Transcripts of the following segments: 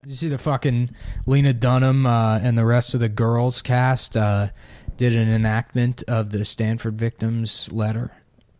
Did you see the fucking Lena Dunham and the rest of the girls cast did an enactment of the Stanford victim's letter?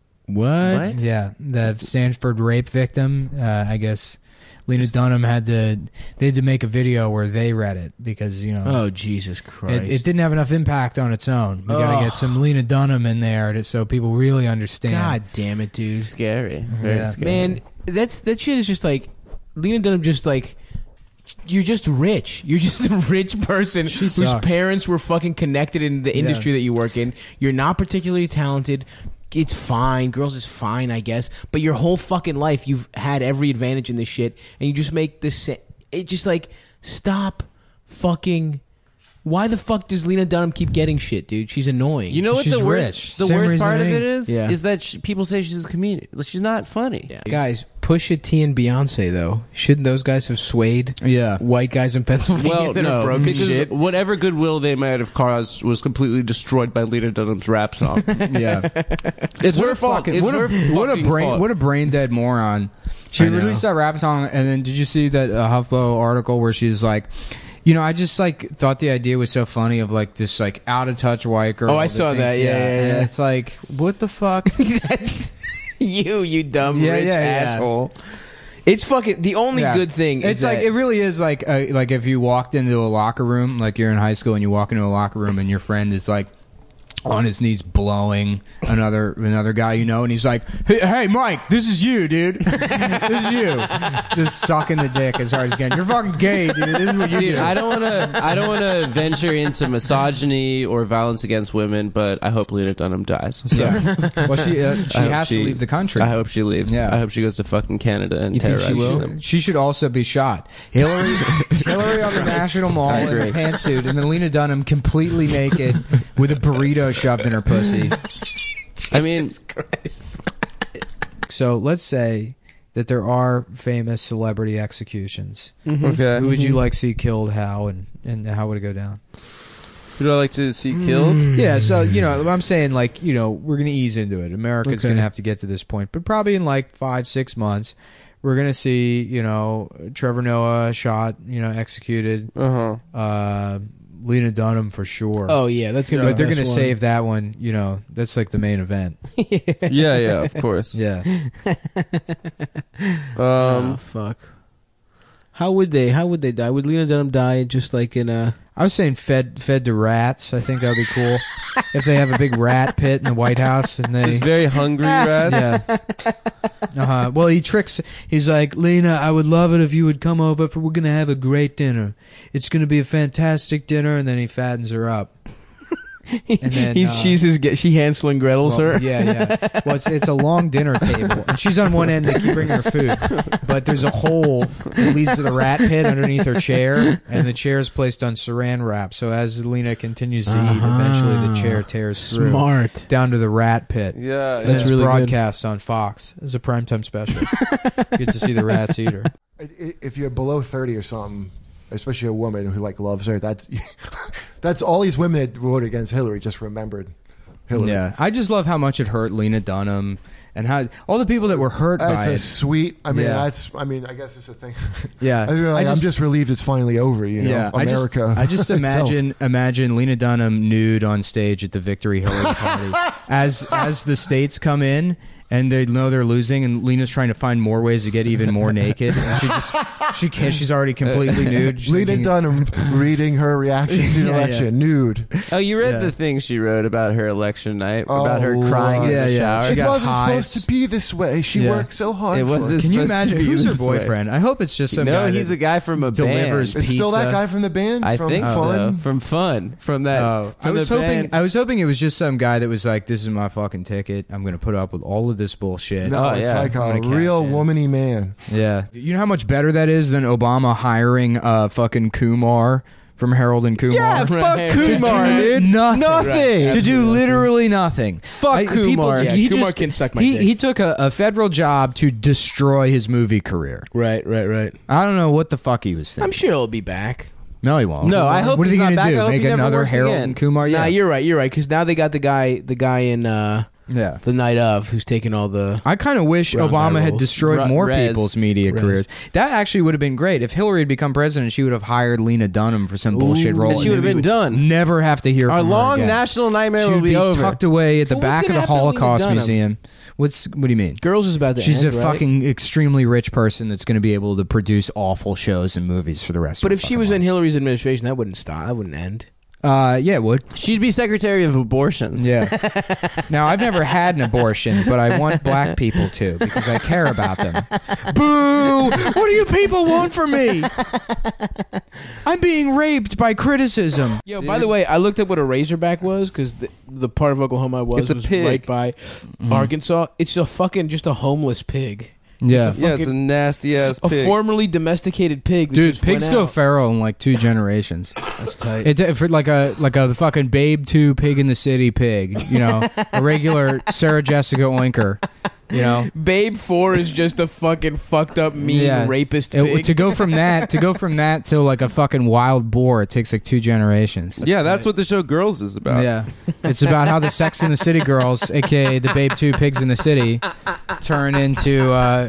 What? Yeah, the Stanford rape victim. I guess Lena Dunham had to make a video where they read it because Oh Jesus Christ! It didn't have enough impact on its own. We gotta get some Lena Dunham in there so people really understand. God damn it, dude! Scary, very scary. Man, that shit is just like Lena Dunham. Just like you're just rich. You're just a rich person whose parents were fucking connected in the industry that you work in. You're not particularly talented. It's fine. Girls is fine, I guess. But your whole fucking life, you've had every advantage in this shit, and you just make this. It just like stop fucking. Why the fuck does Lena Dunham keep getting shit, dude? She's annoying. You know what she's the worst? Rich. The Same worst reason part of I- it is Yeah. that people say she's a comedian. She's not funny. Yeah. Guys, Pusha T and Beyonce though, shouldn't those guys have swayed? Yeah. White guys in Pennsylvania Well, that are no, broken because shit. whatever goodwill they might have caused was completely destroyed by Lena Dunham's rap song. Yeah. It's her fault. It's her fucking fault. What a brain dead moron. She released that rap song, and then did you see that HuffPo article where she was like, I just like thought the idea was so funny of like this like out of touch white girl. Oh, I saw that. Yeah. And it's like, what the fuck? That's you dumb rich asshole. It's fucking the only good thing. It's like it really is like if you walked into a locker room, like you're in high school and you walk into a locker room and your friend is like on his knees blowing another guy, and he's like, hey Mike, this is you, dude. This is you. Just sucking the dick as hard as you can. You're fucking gay, dude. This is what you do. I don't want to venture into misogyny or violence against women, but I hope Lena Dunham dies. So. Yeah. Well, she has to leave the country. I hope she leaves. Yeah. I hope she goes to fucking Canada and terrorizes them. She should also be shot. Hillary on the National Mall in a pantsuit, and then Lena Dunham completely naked with a burrito shoved in her pussy. I mean, so let's say that there are famous celebrity executions. okay. Who would you like to see killed? How and how would it go down? Who do I like to see killed? Yeah, so I'm saying like we're gonna ease into it. America's gonna have to get to this point, but probably in like 5-6 months, we're gonna see Trevor Noah shot, executed. Lena Dunham for sure. oh yeah, that's gonna. But be they're the gonna best one. save that one. That's like the main event. Yeah, of course. Yeah. Oh fuck. How would they die? Would Lena Dunham die just like in a? I was saying fed to rats. I think that would be cool if they have a big rat pit in the White House and they Just very hungry rats. Yeah. Well, he tricks. He's like, Lena, I would love it if you would come over. We're gonna have a great dinner. It's gonna be a fantastic dinner, and then he fattens her up. And then, she Hansel and Gretel's her. Yeah. Well, it's a long dinner table, and she's on one end. They keep bringing her food, but there's a hole that leads to the rat pit underneath her chair, and the chair is placed on Saran wrap. So as Lena continues to eat, eventually the chair tears through down to the rat pit. Yeah, And it's really broadcast on Fox as a primetime special. You get to see the rats eat her. If you're below 30 or something, especially a woman who loves her, that's all these women that voted against Hillary just remembered Hillary. Yeah, I just love how much it hurt Lena Dunham and how all the people that were hurt by That's it. a sweet. I mean, Yeah. I guess it's a thing. Yeah, I feel like I'm just relieved it's finally over. Yeah, America. I just itself. imagine Lena Dunham nude on stage at the victory Hillary party as the states come in. And they know they're losing, and Lena's trying to find more ways to get even more naked. She can't. She's already completely nude. She's Lena thinking, Dunham reading her reaction to the election, nude. Oh, you read Yeah. the thing she wrote about her election night, about her crying in the shower. She It got wasn't hives. supposed to be this way. She worked so hard. It for wasn't. Can you supposed to imagine be who's her this way. boyfriend? I hope it's just some guy. No, he's that a guy from a delivers band. It's still that pizza. guy from the band. I from think Fun? so. From Fun. From that. I From was the hoping. band. I was hoping it was just some guy that was like, "This is my fucking ticket. I'm going to put up with all of this bullshit." No, it's like I'm a gonna real cash in. womany man. Yeah. You know how much better that is than Obama hiring fucking Kumar from Harold and Kumar? Yeah, fuck Right. Kumar, To do dude. Nothing. Nothing. To do literally nothing. Fuck Kumar. Yeah, he Kumar just- can suck my he, dick. He took a federal job to destroy his movie career. Right. I don't know what the fuck he was thinking. I'm sure he'll be back. No, he won't. No, I hope What are they he's not gonna back. I do? hope Make he never another works Harold again. and Kumar? Yeah. Nah, you're right. Because now they got the guy in Yeah. the night of, who's taking all the. I kind of wish Round Obama eye had rolls. destroyed more Rez. people's media careers. That actually would have been great. If Hillary had become president, she would have hired Lena Dunham for some bullshit role. And she would have been done. Never have to hear Our from her long again. national nightmare She will would be over. tucked away at the Well, back what's of the gonna happen to Lena Holocaust Dunham? Museum. What do you mean? Girls is about to She's end, a right? fucking extremely rich person that's going to be able to produce awful shows and movies for the rest But of if she was in Hillary's administration, that wouldn't stop. That wouldn't end. yeah, it would. She'd be Secretary of Abortions. Yeah. Now, I've never had an abortion, but I want black people to because I care about them. Boo! What do you people want from me? I'm being raped by criticism. Yo, by the way, I looked up what a Razorback was because the part of Oklahoma I It's a was pig. right by Arkansas. It's a fucking just a homeless pig. Yeah. It's a Yeah, it's a nasty ass A pig. formerly domesticated pig. That Dude, just pigs went go out. feral in like 2 generations. That's tight. It's for like a fucking Babe 2 Pig in the City pig, you know, a regular Sarah Jessica Oinker, you know. Babe 4 is just a fucking fucked up mean rapist pig. To go from that to like a fucking wild boar, it takes like 2 generations. Yeah, that's what the show Girls is about. Yeah, it's about how the Sex in the City girls, aka the Babe 2 Pigs in the City, turn into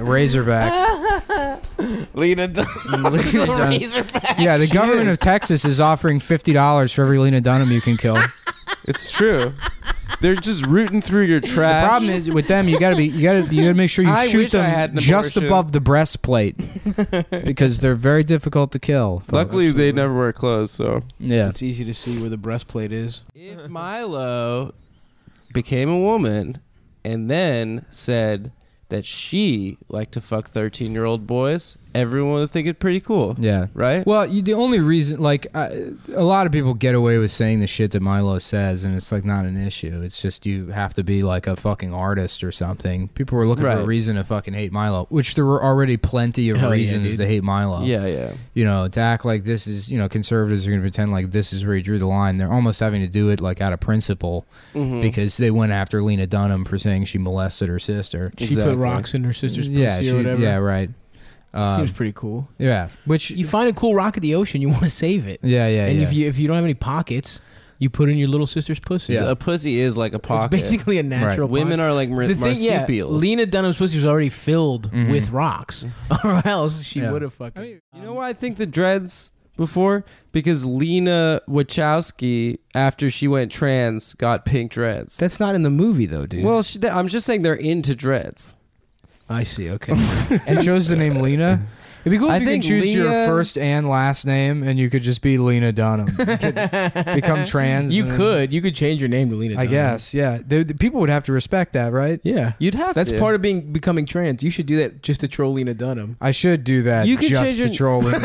Razorbacks. Lena Dunham. Yeah, the government of Texas is offering $50 for every Lena Dunham you can kill. It's true. They're just rooting through your trash. The problem is with them, you gotta make sure you I shoot wish I had them an just abortion. above the breastplate because they're very difficult to kill. folks. Luckily, they never wear clothes, so. Yeah. It's easy to see where the breastplate is. If Milo became a woman and then said that she liked to fuck 13-year-old boys, everyone would think it pretty cool. Yeah. Right? Well, the only reason, like, a lot of people get away with saying the shit that Milo says, and it's like not an issue. It's just you have to be like a fucking artist or something. People were looking for a Right. reason to fucking hate Milo, which there were already plenty of Hell yeah, reasons dude. to hate Milo. Yeah. You know, to act like this is, you know, conservatives are going to pretend like this is where he drew the line. They're almost having to do it like out of principle because they went after Lena Dunham for saying she molested her sister. She put rocks in her sister's pussy or whatever. Yeah, right. Seems pretty cool. Yeah, which You find a cool rock at the ocean, you want to save it. yeah, And yeah. if you don't have any pockets, you put in your little sister's pussy. Yeah. A pussy is like a pocket. It's basically a natural Women pocket. are like The thing, yeah, marsupials. Lena Dunham's pussy was already filled with rocks, or else she Yeah. would have fucking. You know why I think the dreads before? Because Lena Wachowski, after she went trans, got pink dreads. That's not in the movie though, dude. Well, I'm just saying they're into dreads. I see. Okay. and chose the name Lena. It'd be cool I if you could think choose your Leah- first and last name, and you could just be Lena Dunham. You could become trans. you and- could change your name to Lena I Dunham. guess. Yeah, the people would have to respect that, right? Yeah. You'd have That's to. part of becoming trans. You should do that just to troll Lena Dunham. I should do that. You could just change to your- troll Lena.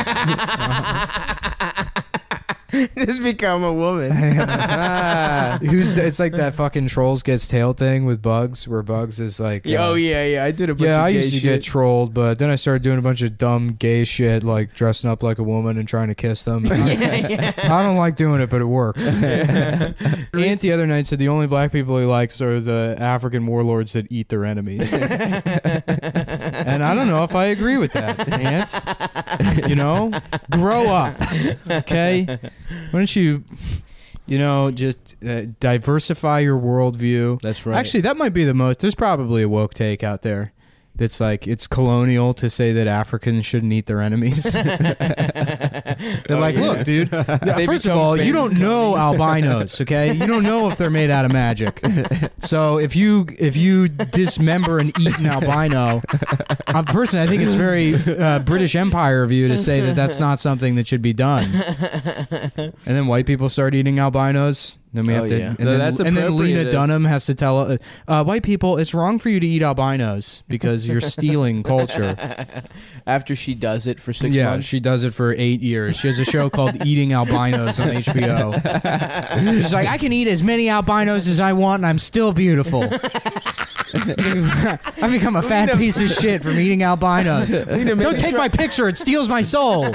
Just become a woman. It's like that fucking Trolls Gets Tail thing with Bugs, where Bugs is like, Oh yeah. I did a bunch yeah, of I gay used to shit. get trolled, but then I started doing a bunch of dumb gay shit, like dressing up like a woman and trying to kiss them. I don't like doing it, but it works. Ant the other night said the only black people he likes are the African warlords that eat their enemies. And I don't know if I agree with that, Ant. You know? Grow up, okay? Why don't you, just diversify your worldview? That's right. Actually, that might be the most. There's probably a woke take out there that's like it's colonial to say that Africans shouldn't eat their enemies. They're like, look, dude. First of all, you don't know albinos, okay? You don't know if they're made out of magic. So if you dismember and eat an albino, personally, I think it's very British Empire of you to say that that's not something that should be done. And then white people start eating albinos. Then we have to, yeah. and, No, then, that's and then Lena appropriative. Dunham has to tell white people it's wrong for you to eat albinos because you're stealing culture. After she does it for 6 Yeah, months. she does it for 8 years. She has a show called Eating Albinos on HBO. She's like, I can eat as many albinos as I want, and I'm still beautiful. I've become a fat piece of shit from eating albinos. Don't take my picture; it steals my soul.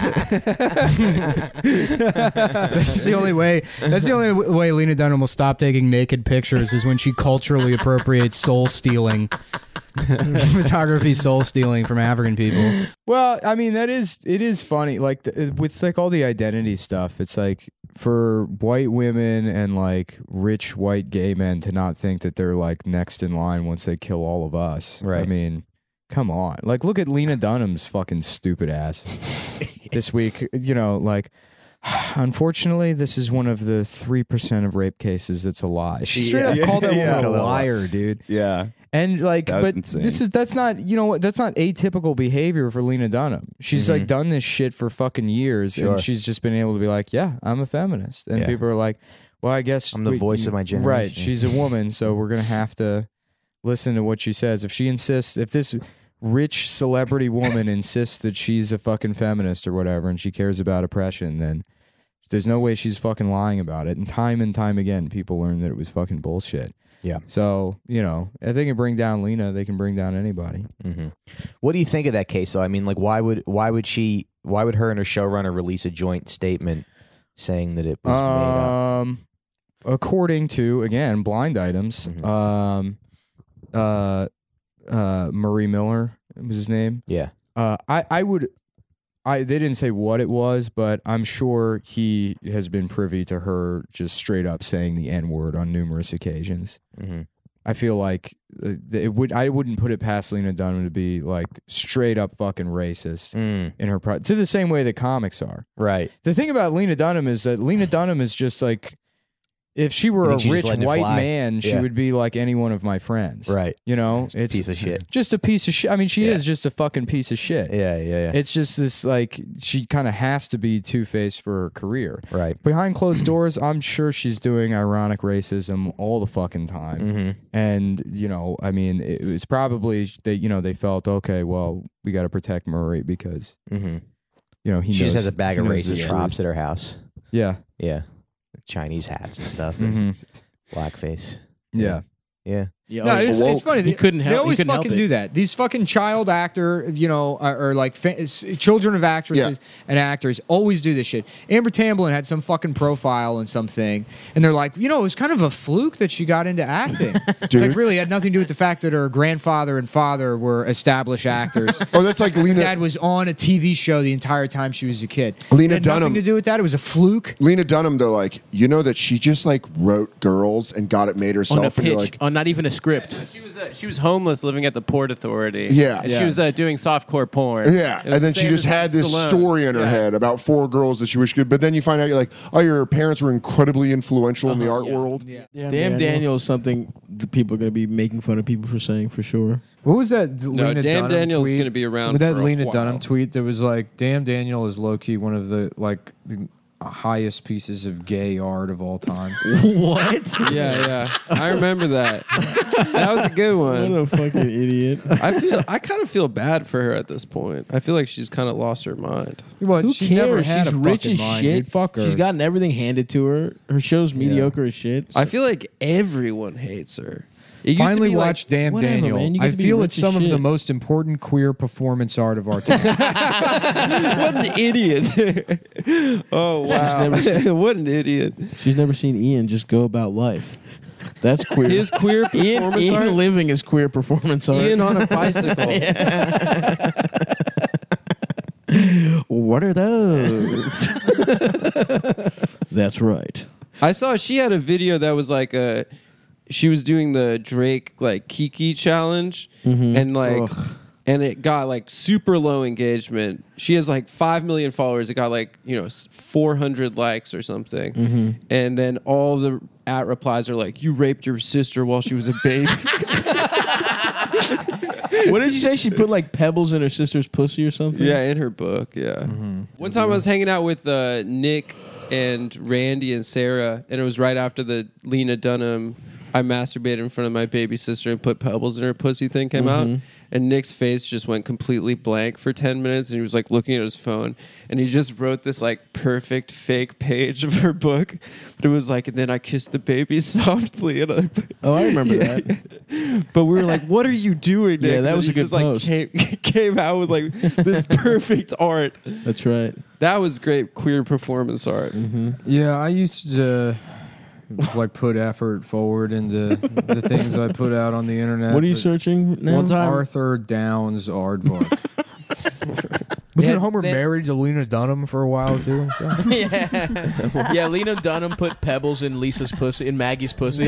That's the only way. That's the only way Lena Dunham will stop taking naked pictures is when she culturally appropriates soul stealing. Photography soul stealing from African people. Well, I mean it is funny like with like all the identity stuff. It's like for white women and like rich white gay men to not think that they're like next in line once they kill all of us. Right. I mean, come on. Like, look at Lena Dunham's fucking stupid ass this week. You know, like, unfortunately, this is one of the 3% of rape cases that's a lie. She straight up called that woman a liar, dude. Yeah. And like, That was but insane. that's not, you know what, that's not atypical behavior for Lena Dunham. She's like done this shit for fucking years, and she's just been able to be like, yeah, I'm a feminist, and people are like, well, I guess I'm the voice of my generation. right? She's a woman, so we're gonna have to listen to what she says. If she insists, if this rich celebrity woman insists that she's a fucking feminist or whatever, and she cares about oppression, then there's no way she's fucking lying about it. And time again, people learn that it was fucking bullshit. Yeah. So, you know, if they can bring down Lena, they can bring down anybody. Mm-hmm. What do you think of that case, though? I mean, like, why would her and her showrunner release a joint statement saying that it was made up? According to, again, blind items, Murray Miller was his name. Yeah. They didn't say what it was, but I'm sure he has been privy to her just straight up saying the N-word on numerous occasions. Mm-hmm. I feel like I wouldn't put it past Lena Dunham to be like straight up fucking racist in her to the same way that comics are. Right. The thing about Lena Dunham is that Lena Dunham is just like, if she were a rich white man, she would be like any one of my friends. Right. You know, it's piece of shit. Just a piece of shit. I mean, she is just a fucking piece of shit. Yeah. It's just this, like, she kind of has to be two-faced for her career. Right. Behind closed doors, I'm sure she's doing ironic racism all the fucking time. Mm-hmm. And, you know, I mean, it was probably, they felt, okay, well, we got to protect Murray because, you know, she just has a bag of racist props at her house. Yeah. Yeah. Chinese hats and stuff. Blackface. Yeah. Yeah. Yeah, No, it's funny. He couldn't help. They always he couldn't fucking help it. do that. These fucking child actor, you know, or like children of actresses and actors always do this shit. Amber Tamblyn had some fucking profile and something, and they're like, you know, it was kind of a fluke that she got into acting. It's like really had nothing to do with the fact that her grandfather and father were established actors. Oh, that's like Lena. Dad was on a TV show the entire time she was a kid. Lena It had Dunham. nothing to do with that. It was a fluke. Lena Dunham, though, like, you know that she just like wrote Girls and got it made herself, On a and you're pitch, like, on not even a script. She was homeless living at the Port Authority. Yeah. And Yeah. she was doing softcore porn. yeah, It was and then the she same just as had this Stallone. story in her Yeah. head about 4 girls that she wished could. But then you find out, you're like, oh, your parents were incredibly influential in the art world. Damn Daniel is something that people are going to be making fun of people for saying for sure. What was that Lena Damn Dunham Daniel's tweet? gonna be around With that for a Lena while. Dunham tweet that was like, "Damn Daniel is low key one of the like the highest pieces of gay art of all time." What? Yeah. I remember that. That was a good What one. a fucking idiot. I kind of feel bad for her at this point. I feel like she's kind of lost her mind. Well, Who she cares? never had She's a rich fucking as mind, shit. dude. Fuck her. She's gotten everything handed to her. Her show's mediocre as shit. I feel like everyone hates her. It used Finally to be watched Damn whatever, Daniel. man. You get I to be feel rich it's as some of the shit. most important queer performance art of our time. like, what an idiot. Oh, wow. What an idiot. She's never seen Ian just go about life. That's queer. His queer performance Ian art? living is queer performance art. Ian on a bicycle. What are those? That's right. I saw she had a video that was like she was doing the Drake like Kiki challenge and like and it got like super low engagement. She has like 5 million followers. It got like, 400 likes or something. And then all the at replies are like, "You raped your sister while she was a baby." What did you say? She put like pebbles in her sister's pussy or something? Yeah, in her book, yeah. One time I was hanging out with Nick and Randy and Sarah, and it was right after the Lena Dunham I masturbated in front of my baby sister and put pebbles in her pussy thing came out. And Nick's face just went completely blank for 10 minutes, and he was like looking at his phone, and he just wrote this like perfect fake page of her book. But it was like, and then I kissed the baby softly. And I remember that. But we were like, what are you doing, Nick? Yeah, that And was he a good just, like, post. came out with like this perfect art. That's right. That was great queer performance art. Yeah, I used to like put effort forward into the things I put out on the internet. What are you but searching now? Arthur Downs aardvark. Wasn't Homer married to Lena Dunham for a while too? Yeah, Lena Dunham put pebbles in Lisa's pussy, in Maggie's pussy.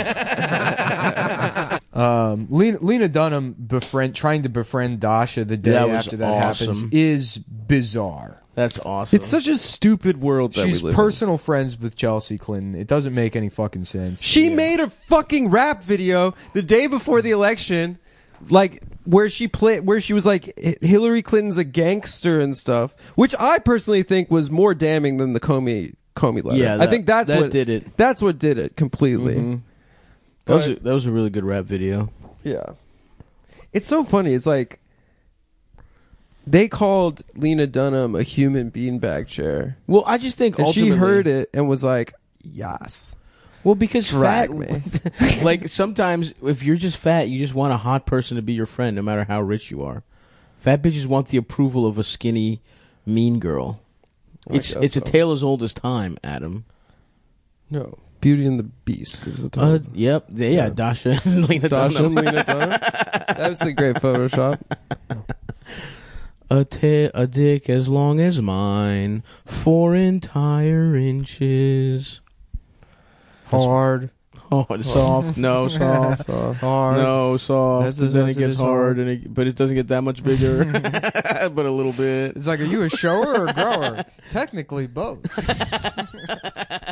Yeah. Lena Dunham trying to befriend Dasha the day after that happens is bizarre. That's awesome. It's such a stupid world that She's we live personal friends with Chelsea Clinton. It doesn't make any fucking sense. She made a fucking rap video the day before the election, like where she was like Hillary Clinton's a gangster and stuff, which I personally think was more damning than the Comey letter. Yeah, I think that's what did it. That's what did it completely. Mm-hmm. That was a really good rap video. Yeah, it's so funny. It's like they called Lena Dunham a human beanbag chair. Well, I just think and she ultimately, heard it and was like, "Yes." Well, because Drag fat, me. like sometimes if you're just fat, you just want a hot person to be your friend, no matter how rich you are. Fat bitches want the approval of a skinny, mean girl. It's a tale as old as time, Adam. No, Beauty and the Beast is the title. Yep, yeah, Dasha and Lena Dunham. That was a great Photoshop. A dick as long as mine, 4 entire inches. Hard. Oh, soft. No, soft. Hard. No, soft. Then it gets hard, hard. but it doesn't get that much bigger. But a little bit. It's like, are you a shower or a grower? Technically, both.